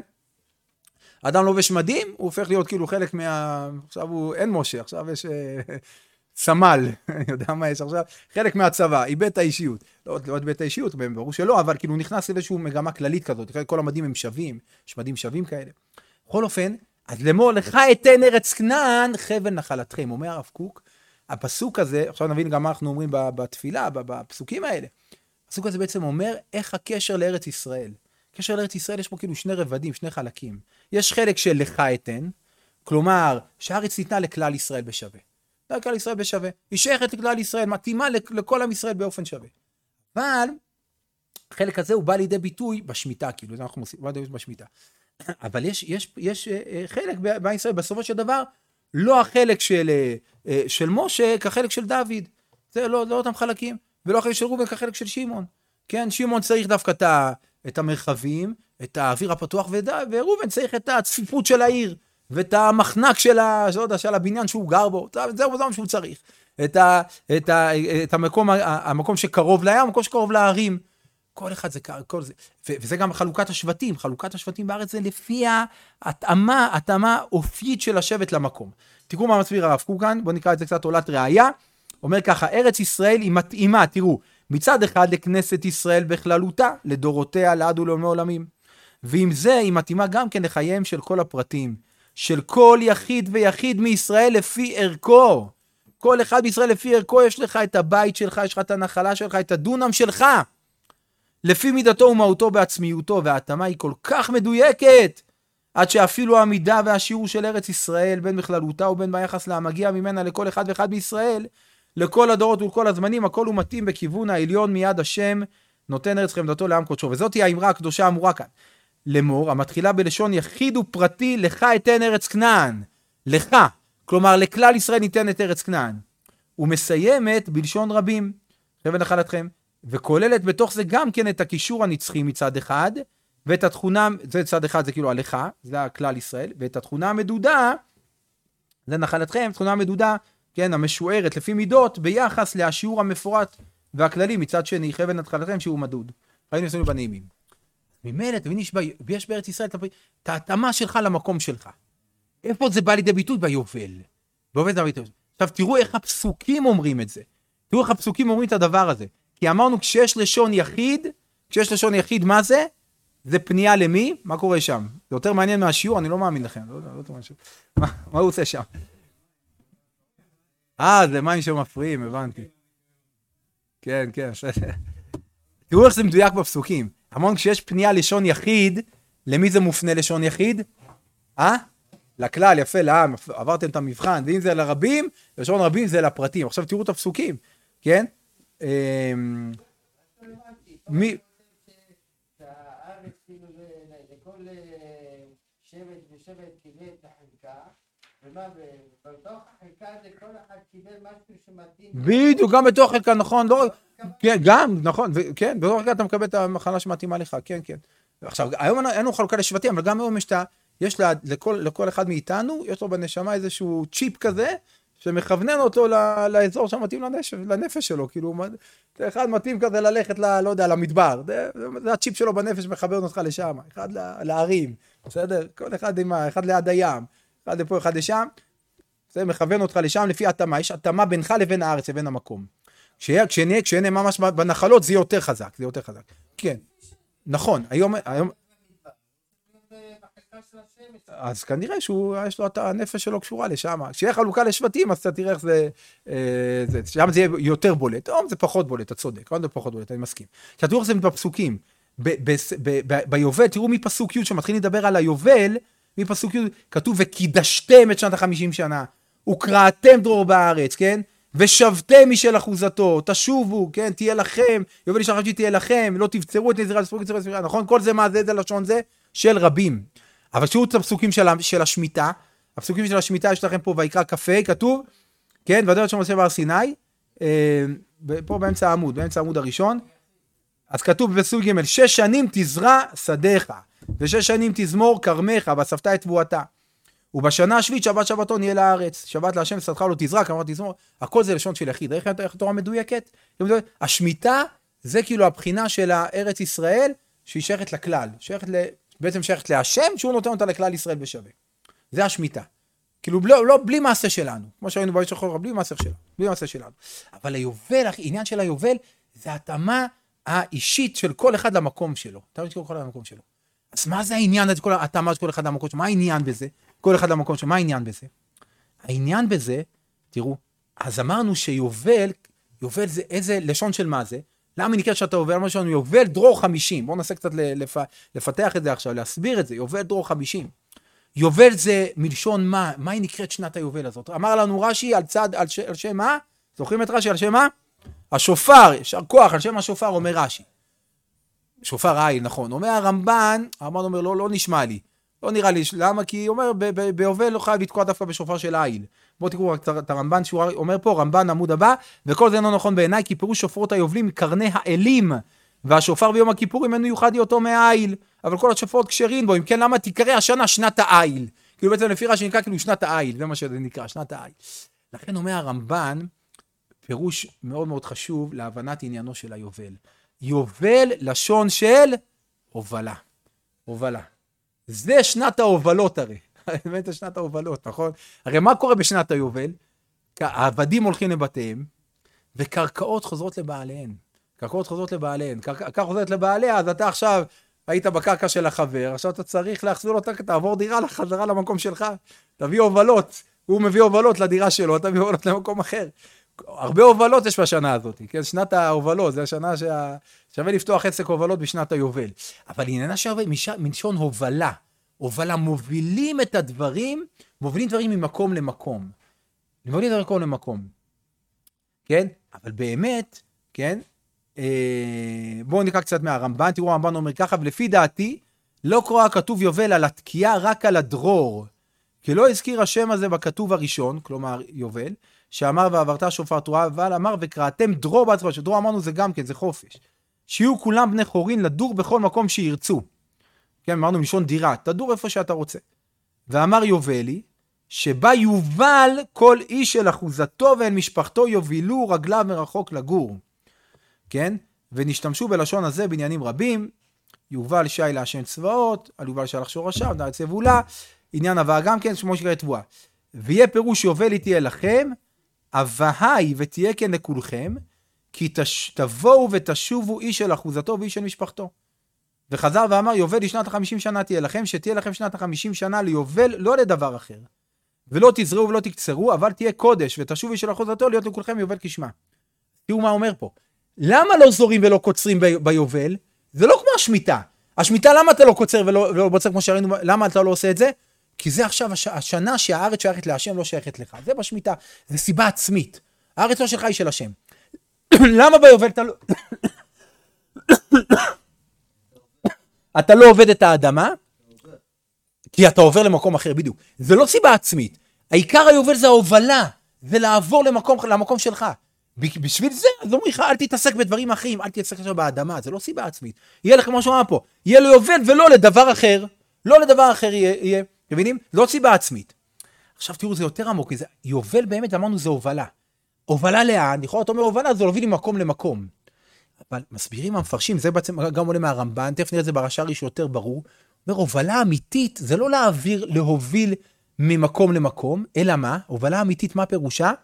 אדם לובש מדים, הוא הופך להיות כאילו חלק מה... עכשיו הוא, אין משה, עכשיו יש אה, סמל, אני יודע מה יש עכשיו, חלק מהצבא, איבד את האישיות. לא, לא איבד את האישיות, ברור שלא, אבל כאילו הוא נכנס לאיזושהי מגמה כללית כזאת, כל המדים הם שווים, יש מדים שווים כאלה. בכל אופן, אז לאמור לך אתן ארץ כנען, חבל נחלתכם. אומר הרב קוק, הפסוק הזה, עכשיו נבין גם מה אנחנו אומרים בתפילה, בפסוקים האלה. הפסוק הזה בעצם אומר איך הקשר לארץ ישראל. קשר לארץ ישראל יש פה כאילו שני רבדים, שני חלקים. יש חלק של לך אתן, כלומר שהארץ ניתנה לכלל ישראל בשווה. לכלל ישראל בשווה. היא שייכת לכלל ישראל, מתאימה לכל עם ישראל באופן שווה. אבל החלק הזה הוא בא לידי ביטוי בשמיטה, כאילו, זה אנחנו מוסיפים, בא לידי ביטוי בשמיטה. אבל יש, יש, יש חלק בעם ישראל, בסופו של דבר, לא החלק של, של משה כחלק של דוד. זה לא, לא אותם חלקים. ולא החלק של ראובן כחלק של שמעון. כן, שמעון צריך דווקא את, את המרחבים, את האוויר הפתוח, וראובן צריך את הצפיפות של העיר, ואת המחנק של, ה, של הבניין שהוא גר בו. זהו, זה מה שהוא צריך. את, ה, את, ה, את המקום, המקום שקרוב לים, המקום שקרוב להרים. כל אחד זה, כל זה. וזה גם חלוקת השבטים. חלוקת השבטים בארץ זה לפי ההתאמה, התאמה אופית של השבט למקום. תראו מה מסביר הרב קוק כאן, בואו נקרא את זה קצת עולת ראיה. אומר ככה, ארץ ישראל היא מתאימה, תראו, מצד אחד לכנסת ישראל בכללותה, לדורותיה, לעד ולעולמי עולמים. ועם זה היא מתאימה גם כן לחייהם של כל הפרטים, של כל יחיד ויחיד מישראל לפי ערכו. כל אחד בישראל לפי ערכו, יש לך את הבית שלך, יש לך את הנחלה שלך, את הדונם שלך. לפי מידתו ומהותו בעצמיותו, וההתאמה היא כל כך מדויקת, עד שאפילו המידה והשיעור של ארץ ישראל, בין בכללותה ובין ביחס להמגיע ממנה לכל אחד ואחד בישראל, לכל הדורות ולכל הזמנים, הכל הוא מתאים בכיוון העליון מיד השם, נותן ארץ חמדתו לעם קודשו. וזאת היא האמרה הקדושה האמורה כאן. לאמור, המתחילה בלשון יחיד ופרטי, לך אתן ארץ כנען. לך, כלומר לכלל ישראל ניתן את ארץ כנען. ומסיימת בלשון רבים, חבל נחלתכם, וכוללת בתוך זה גם כן את הקישור הנצחי מצד אחד, ואת התכונה, זה צד אחד זה כאילו הלכה, זה הכלל ישראל, ואת התכונה המדודה, זה נחלתכם, תכונה המדודה, כן, המשוערת לפי מידות, ביחס להשיעור המפורט והכללי מצד שני, חבל נחלתכם שהוא מדוד. ראינו עשינו בנעימים. ממילא, תבין, יש בארץ ישראל את ההתאמה שלך למקום שלך. איפה זה בא לידי ביטוי? ביובל. ביובל זה ביטוי. עכשיו תראו איך הפסוקים אומרים את זה. תראו איך הפסוקים אומרים את הדבר הזה. כי אמרנו כשיש לשון יחיד, כשיש לשון יחיד מה זה? זה פנייה למי? מה קורה שם? זה יותר מעניין מהשיעור, אני לא מאמין לכם. לא, לא, לא, מה, מה הוא עושה שם? אה, זה מים שמפריעים, הבנתי. כן, כן. תראו איך זה מדויק בפסוקים. אמרנו כשיש פנייה לשון יחיד, למי זה מופנה לשון יחיד? אה? לכלל, יפה, לעם, עברתם את המבחן, ואם זה לרבים, לשון רבים זה לפרטים. עכשיו תראו את הפסוקים, כן? מי... לכל שבט ושבט קיבל את החלקה, ומה, בתוך החלקה זה כל אחד קיבל משהו שמתאים. בדיוק, גם בתוך חלקה, נכון, לא, כן, גם, נכון, כן, בתוך חלקה אתה מקבל את המחלה שמתאימה לך, כן, כן. עכשיו, היום אין לנו חלוקה לשבטים, אבל גם היום יש, יש לכל, לכל אחד מאיתנו, יש לו בנשמה איזשהו צ'יפ כזה, שמכוונן אותו לאזור שמתאים לנפש, לנפש שלו, כאילו, אחד מתאים כזה ללכת, ל, לא יודע, למדבר, זה, זה הצ'יפ שלו בנפש מחבר אותך לשם, אחד להרים, בסדר? כל אחד עם, אחד ליד הים, אחד לפה, אחד לשם, זה מכוון אותך לשם לפי התאמה, יש התאמה בינך לבין הארץ, לבין המקום. כשנהיה, כשנהיה, כשנהיה ממש בנחלות, זה יותר חזק, זה יותר חזק. כן, נכון, היום, היום, אז כנראה שיש לו את הנפש שלו קשורה לשם. כשיהיה חלוקה לשבטים, אז אתה תראה איך זה, זה שם זה יהיה יותר בולט. או, זה פחות בולט, אתה צודק. זה פחות בולט, אני מסכים. תראו איך זה בפסוקים. ביובל, תראו מפסוק י' שמתחיל לדבר על היובל, מפסוק י' כתוב, וקידשתם את שנת החמישים שנה, וקראתם דרור בארץ, כן? ושבתם משל אחוזתו, תשובו, כן? תהיה לכם, יובל איש החמישי תהיה לכם, לא תבצרו את נזירה לספוג יצרה לספירה, נכון? כל זה מה זה, זה לשון זה, של רבים. אבל תראו את הפסוקים של, של השמיטה, הפסוקים של השמיטה יש לכם פה ויקרא כ"ה, כתוב, כן, ודבר שם עושה בהר סיני, פה באמצע העמוד, באמצע העמוד הראשון, אז כתוב בפסוק ג' שש שנים תזרע שדיך, ושש שנים תזמור כרמך, ואספת את תבואתה. ובשנה השביעית שבת שבתון יהיה לארץ, שבת להשם שדך לא תזרע, כלומר תזמור, הכל זה לשון של יחיד. איך התורה מדויקת? השמיטה זה כאילו הבחינה של הארץ ישראל, שהיא שייכת לכלל, שייכת ל... בעצם שייכת להשם, שהוא נותן אותה לכלל ישראל בשווה. זה השמיטה. כאילו, לא, לא, בלי מעשה שלנו. כמו שהיינו באיש החור, בלי מעשה שלנו. בלי מעשה שלנו. אבל היובל, העניין של היובל, זה התאמה האישית של כל אחד למקום שלו. אתה יודע, כל אחד למקום שלו. אז מה זה העניין, התאמה של כל אחד למקום שלו? מה העניין בזה? כל אחד למקום שלו, מה העניין בזה? העניין בזה, תראו, אז אמרנו שיובל, יובל זה איזה לשון של מה זה? למה נקרא שאתה יובל? אמרנו שלנו, יובל דרור חמישים. בואו ננסה קצת לפ... לפתח את זה עכשיו, להסביר את זה. יובל דרור חמישים. יובל זה מלשון מה? מה היא נקראת שנת היובל הזאת? אמר לנו רש"י על צד, על, ש... על שם מה? זוכרים את רש"י על שם מה? השופר, ישר כוח, על שם השופר אומר רש"י. שופר העיל, נכון. אומר הרמב"ן, הרמב"ן אומר, לא, לא נשמע לי. לא נראה לי, למה? כי אומר, ב- ב- ביובל לא חייב לתקוע דווקא בשופר של העיל. בואו תקראו את הרמב"ן שהוא אומר פה, רמב"ן עמוד הבא, וכל זה אינו נכון בעיניי, כי פירוש שופרות היובלים מקרני האלים, והשופר ביום הכיפורים אינו יוחד אותו מהעיל, אבל כל השופרות כשרים בו, אם כן למה תקרא השנה שנת העיל? כאילו בעצם לפי רש"י נקרא כאילו שנת העיל, זה מה שזה נקרא, שנת העיל. לכן אומר הרמב"ן, פירוש מאוד מאוד חשוב להבנת עניינו של היובל. יובל לשון של הובלה. הובלה. זה שנת ההובלות הרי. באמת שנת ההובלות, נכון? הרי מה קורה בשנת היובל? העבדים הולכים לבתיהם, וקרקעות חוזרות לבעליהן. קרקעות חוזרות לבעליהן. קרקע חוזרת לבעליה, אז אתה עכשיו היית בקרקע של החבר, עכשיו אתה צריך להחזיר אותה, תעבור דירה לחזרה למקום שלך. תביא הובלות. הוא מביא הובלות לדירה שלו, תביא הובלות למקום אחר. הרבה הובלות יש בשנה הזאת, כן? שנת ההובלות, זה השנה ששווה לפתוח עסק הובלות בשנת היובל. אבל עניינה שווה מלשון הובלה. הובלה, מובילים את הדברים, מובילים דברים ממקום למקום. מובילים דברים ממקום למקום. כן? אבל באמת, כן? אה, בואו נקרא קצת מהרמב"ן, תראו הרמב"ן אומר ככה, ולפי דעתי, לא קרוא הכתוב יובל על התקיעה, רק על הדרור. כי לא הזכיר השם הזה בכתוב הראשון, כלומר יובל, שאמר ועברת שופר תרועה, אבל אמר וקראתם דרור בעצמו, שדרור אמרנו זה גם כן, זה חופש. שיהיו כולם בני חורין לדור בכל מקום שירצו. כן, אמרנו מלשון דירה, תדור איפה שאתה רוצה. ואמר יובלי, שבה יובל כל איש אל אחוזתו ואל משפחתו יובילו רגליו מרחוק לגור. כן, ונשתמשו בלשון הזה בעניינים רבים, יובל שי להשם צבאות, על יובל שלח שורשיו, דעת צבולה, עניין הבאה גם כן, שמו שקרא תבואה. ויהיה פירוש יובל תהיה לכם, אבהי ותהיה כן לכולכם, כי תש... תבואו ותשובו איש אל אחוזתו ואיש אל משפחתו. וחזר ואמר, יובל שנת החמישים שנה תהיה לכם, שתהיה לכם שנת החמישים שנה ליובל, לא לדבר אחר. ולא תזרעו ולא תקצרו, אבל תהיה קודש, ותשובו איש אל אחוזתו, להיות לכולכם יובל כשמה. תראו מה אומר פה. למה לא זורים ולא קוצרים ב... ביובל? זה לא כמו השמיטה. השמיטה, למה אתה לא קוצר ולא, ולא בוצר כמו שראינו, למה אתה לא עושה את זה? כי זה עכשיו הש... השנה שהארץ שייכת להשם לא שייכת לך. זה בשמיטה. זה סיבה עצמית. הארץ לא שלך היא של השם. למה ביובל אתה לא... אתה לא עובד את האדמה? כי אתה עובר למקום אחר, בדיוק. זה לא סיבה עצמית. העיקר היובל זה ההובלה. זה לעבור למקום, למקום שלך. בשביל זה, אז אומרים לך, אל תתעסק בדברים אחרים, אל תתעסק עכשיו באדמה. זה לא סיבה עצמית. יהיה לך כמו שאומר פה. יהיה לו יובל ולא לדבר אחר. לא לדבר אחר יהיה. יהיה. מבינים? לא סיבה עצמית. עכשיו תראו, זה יותר עמוק. זה, יובל באמת, אמרנו, זה הובלה. הובלה לאן? לכאורה, אתה אומר, הובלה זה להוביל ממקום למקום. אבל מסבירים המפרשים, זה בעצם גם עולה מהרמב"ן, תכף נראה את זה ברש"רי שיותר ברור. אומר, הובלה אמיתית, זה לא להעביר, להוביל ממקום למקום, אלא מה? הובלה אמיתית, מה פירושה?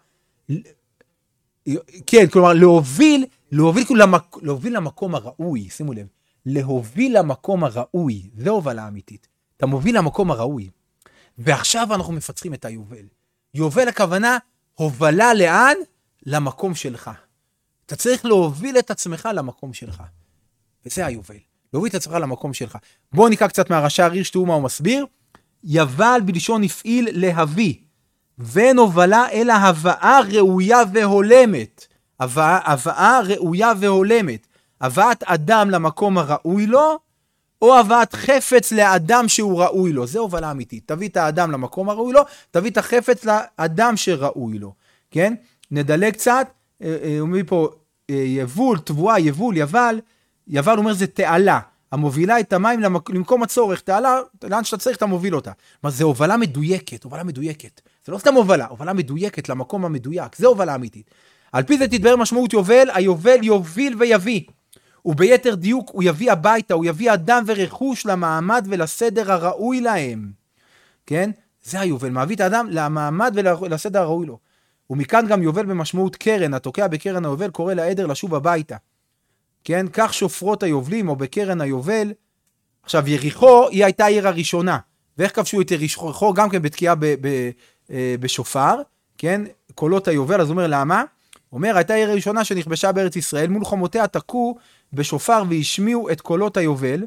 כן, כלומר, להוביל, להוביל, למק... להוביל למקום הראוי, שימו לב, להוביל למקום הראוי, זה הובלה אמיתית. אתה מוביל למקום הראוי. ועכשיו אנחנו מפצחים את היובל. יובל הכוונה, הובלה לאן? למקום שלך. אתה צריך להוביל את עצמך למקום שלך. וזה היובל. להוביל את עצמך למקום שלך. בואו נקרא קצת מהרש"ר הריר, שתראו מה הוא מסביר. יבל בלשון הפעיל להביא. ואין הובלה אלא הבאה ראויה והולמת. הבאה, הבאה ראויה והולמת. הבאת אדם למקום הראוי לו, או הבאת חפץ לאדם שהוא ראוי לו. זה הובלה אמיתית. תביא את האדם למקום הראוי לו, תביא את החפץ לאדם שראוי לו. כן? נדלג קצת. הוא מביא פה יבול, תבואה, יבול, יבל, יבל אומר זה תעלה, המובילה את המים למקום הצורך, תעלה, לאן שאתה צריך אתה מוביל אותה. מה זה הובלה מדויקת, הובלה מדויקת. זה לא סתם הובלה, הובלה מדויקת למקום המדויק, זה הובלה אמיתית. על פי זה תתבהר משמעות יובל, היובל יוביל ויביא. וביתר דיוק הוא יביא הביתה, הוא יביא אדם ורכוש למעמד ולסדר הראוי להם. כן? זה היובל, מביא את האדם למעמד ולסדר הראוי לו. ומכאן גם יובל במשמעות קרן, התוקע בקרן היובל קורא לעדר לשוב הביתה. כן? כך שופרות היובלים או בקרן היובל. עכשיו יריחו היא הייתה העיר הראשונה. ואיך כבשו את יריחו? גם כן בתקיעה ב- ב- בשופר. כן? קולות היובל, אז הוא אומר למה? הוא אומר הייתה העיר הראשונה שנכבשה בארץ ישראל, מול חומותיה תקעו בשופר והשמיעו את קולות היובל.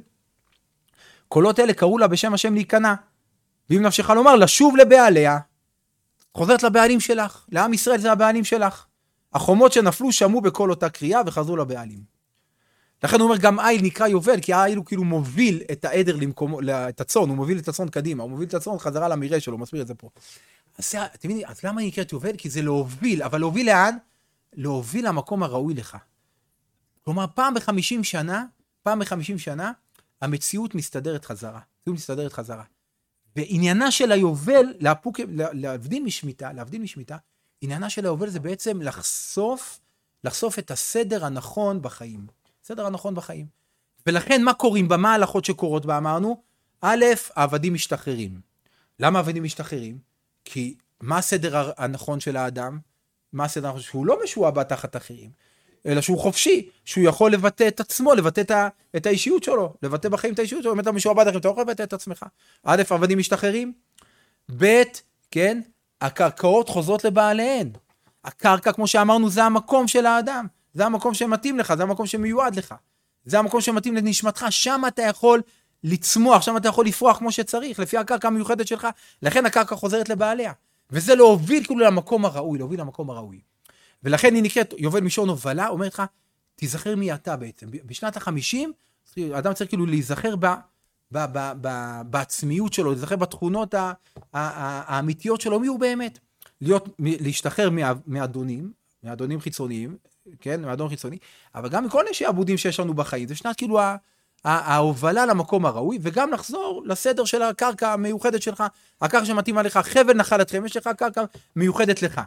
קולות אלה קראו לה בשם השם להיכנע. ואם נפשך לומר לשוב לבעליה, חוזרת לבעלים שלך, לעם ישראל זה הבעלים שלך. החומות שנפלו שמעו בכל אותה קריאה וחזרו לבעלים. לכן הוא אומר גם איל נקרא יובל, כי האיל הוא כאילו מוביל את העדר למקומו, את הצאן, הוא מוביל את הצאן קדימה, הוא מוביל את הצאן חזרה למרעה שלו, הוא מסביר את זה פה. אז, אתם יודעים, אז למה היא נקראת יובל? כי זה להוביל, אבל להוביל לאן? להוביל למקום הראוי לך. כלומר, פעם בחמישים שנה, פעם בחמישים שנה, המציאות מסתדרת חזרה. המציאות מסתדרת חזרה. ועניינה של היובל, להפוק, להבדיל משמיטה, להבדיל משמיטה, עניינה של היובל זה בעצם לחשוף, לחשוף את הסדר הנכון בחיים. הסדר הנכון בחיים. ולכן מה קוראים בה? מה ההלכות שקורות בה? אמרנו, א', העבדים משתחררים. למה העבדים משתחררים? כי מה הסדר הנכון של האדם? מה הסדר הנכון? שהוא לא משועבד תחת אחרים, אלא שהוא חופשי, שהוא יכול לבטא את עצמו, לבטא את, ה, את האישיות שלו, לבטא בחיים את האישיות שלו, אם אתה משועבד אחרים, אתה לא יכול לבטא את עצמך. א', עבדים משתחררים, ב', כן, הקרקעות חוזרות לבעליהן. הקרקע, כמו שאמרנו, זה המקום של האדם, זה המקום שמתאים לך, זה המקום שמיועד לך, זה המקום שמתאים לנשמתך, שם אתה יכול לצמוח, שם אתה יכול לפרוח כמו שצריך, לפי הקרקע המיוחדת שלך, לכן הקרקע חוזרת לבעליה. וזה להוביל כאילו למקום הראוי, להוביל למקום הראוי. ולכן היא נקראת יובל משון הובלה, אומרת לך, תיזכר מי אתה בעצם. בשנת החמישים, האדם צריך כאילו להיזכר ב, ב, ב, ב, בעצמיות שלו, להיזכר בתכונות ה, ה, ה, האמיתיות שלו, מי הוא באמת. להיות, להשתחרר מאדונים, מאדונים חיצוניים, כן, מאדון חיצוני, אבל גם מכל נשי עבודים שיש לנו בחיים, זה שנת כאילו ה, ההובלה למקום הראוי, וגם לחזור לסדר של הקרקע המיוחדת שלך, הקרקע שמתאימה לך, חבל נחלתכם, יש לך קרקע מיוחדת לך.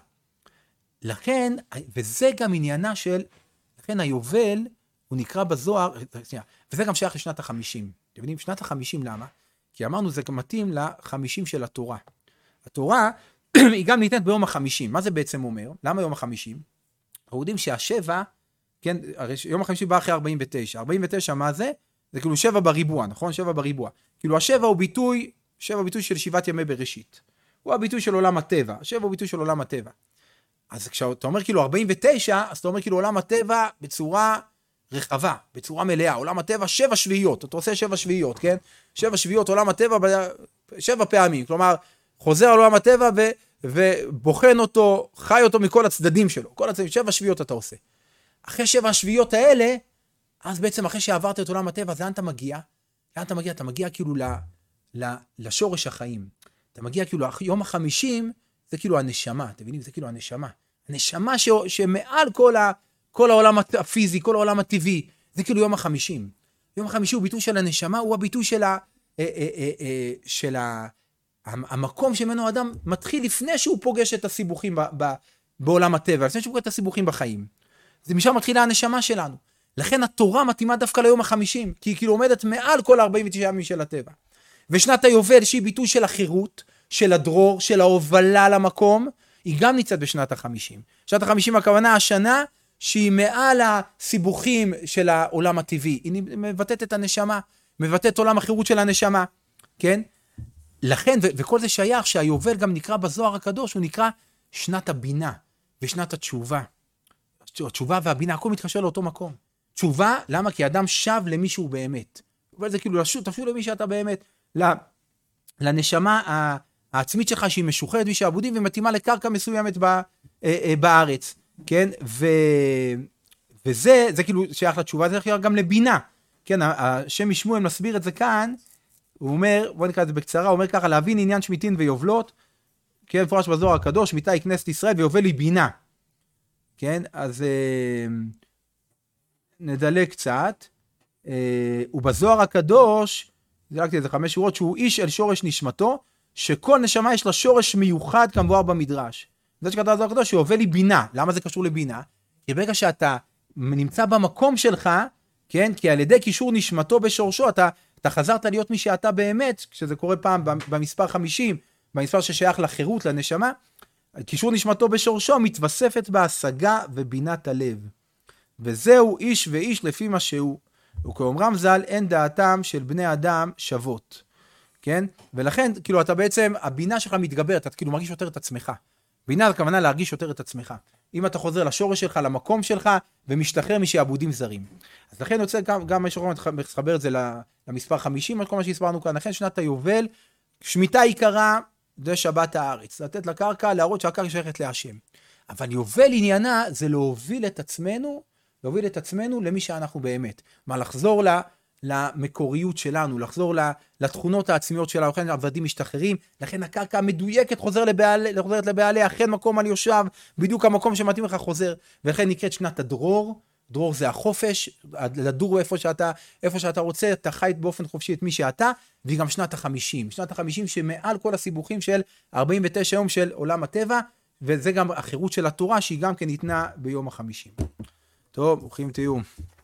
לכן, וזה גם עניינה של, לכן היובל, הוא נקרא בזוהר, וזה גם שייך לשנת החמישים. אתם יודעים, שנת החמישים למה? כי אמרנו, זה מתאים לחמישים של התורה. התורה, היא גם ניתנת ביום החמישים. מה זה בעצם אומר? למה יום החמישים? אנחנו יודעים שהשבע, כן, יום החמישים בא אחרי ארבעים ותשע. ארבעים ותשע, מה זה? זה כאילו שבע בריבוע, נכון? שבע בריבוע. כאילו השבע הוא ביטוי, שבע ביטוי של שבעת ימי בראשית. הוא הביטוי של עולם הטבע. השבע הוא ביטוי של עולם הטבע. אז כשאתה אומר כאילו ארבעים ותשע, אז אתה אומר כאילו עולם הטבע בצורה רחבה, בצורה מלאה. עולם הטבע שבע שביעיות. אתה עושה שבע שביעיות, כן? שבע שביעיות עולם הטבע שבע פעמים. כלומר, חוזר על עולם הטבע ו, ובוחן אותו, חי אותו מכל הצדדים שלו. כל הצדדים, שבע שביעיות אתה עושה. אחרי שבע השביעיות האלה, אז בעצם אחרי שעברת את עולם הטבע, אז לאן אתה מגיע? לאן אתה מגיע? אתה מגיע כאילו ל, ל, לשורש החיים. אתה מגיע כאילו, יום החמישים, זה כאילו הנשמה, אתם מבינים? זה כאילו הנשמה. הנשמה ש, שמעל כל, ה, כל העולם הפיזי, כל העולם הטבעי, זה כאילו יום החמישים. יום החמישי הוא ביטוי של הנשמה, הוא הביטוי של, ה, אה, אה, אה, אה, של ה, המקום שמנו האדם מתחיל לפני שהוא פוגש את הסיבוכים ב, ב, בעולם הטבע, לפני שהוא פוגש את הסיבוכים בחיים. זה משם מתחילה הנשמה שלנו. לכן התורה מתאימה דווקא ליום החמישים, כי היא כאילו עומדת מעל כל ארבעים ותשעה ימים של הטבע. ושנת היובל, שהיא ביטוי של החירות, של הדרור, של ההובלה למקום, היא גם ניצאת בשנת החמישים. שנת החמישים הכוונה השנה שהיא מעל הסיבוכים של העולם הטבעי. היא מבטאת את הנשמה, מבטאת עולם החירות של הנשמה, כן? לכן, ו- וכל זה שייך שהיובל גם נקרא בזוהר הקדוש, הוא נקרא שנת הבינה ושנת התשובה. התשובה והבינה, הכל מתקשר לאותו מקום. תשובה, למה? כי האדם שב למי שהוא באמת. אבל זה כאילו, תשוב למי שאתה באמת, לנשמה העצמית שלך שהיא משוחררת משעבודים ומתאימה לקרקע מסוימת בארץ, כן? ו... וזה, זה כאילו שייך לתשובה, זה שייך גם לבינה. כן, השם ישמעאל מסביר את זה כאן, הוא אומר, בוא נקרא את זה בקצרה, הוא אומר ככה, להבין עניין שמיטין ויובלות, כן, מפורש בזוהר הקדוש, שמיטה היא כנסת ישראל ויובל היא בינה. כן, אז אה, נדלג קצת. אה, ובזוהר הקדוש, דילגתי איזה חמש שורות, שהוא איש אל שורש נשמתו, שכל נשמה יש לה שורש מיוחד כמבואר במדרש. זה שכתב בזוהר הקדוש, שיובל לי בינה. למה זה קשור לבינה? כי ברגע שאתה נמצא במקום שלך, כן, כי על ידי קישור נשמתו בשורשו, אתה, אתה חזרת להיות מי שאתה באמת, כשזה קורה פעם במספר חמישים, במספר ששייך לחירות, לנשמה, קישור נשמתו בשורשו מתווספת בהשגה ובינת הלב. וזהו איש ואיש לפי מה שהוא. וכאומרם ז"ל, אין דעתם של בני אדם שוות. כן? ולכן, כאילו, אתה בעצם, הבינה שלך מתגברת, אתה כאילו מרגיש יותר את עצמך. בינה, הכוונה להרגיש יותר את עצמך. אם אתה חוזר לשורש שלך, למקום שלך, ומשתחרר משעבודים זרים. אז לכן יוצא גם, גם יש רוב מחבר את זה למספר חמישים, כל מה שהסברנו כאן, לכן שנת היובל, שמיטה עיקרה, זה שבת הארץ. לתת לקרקע, להראות שהקרקע שייכת להשם. אבל יובל עניינה, זה להוביל את עצמנו, להוביל את עצמנו למי שאנחנו באמת. מה, לחזור לה, למקוריות שלנו, לחזור לה, לתכונות העצמיות שלנו, לכן העבדים משתחררים, לכן הקרקע המדויקת חוזר לבעלי, חוזרת לבעלי, אכן מקום על יושב, בדיוק המקום שמתאים לך חוזר, ולכן נקראת שנת הדרור, דרור זה החופש, לדור איפה שאתה, איפה שאתה רוצה, אתה חי באופן חופשי את מי שאתה, והיא גם שנת החמישים, שנת החמישים שמעל כל הסיבוכים של ארבעים ותשע יום של עולם הטבע, וזה גם החירות של התורה שהיא גם כן ניתנה ביום החמישים. טוב, ברוכים תהיו.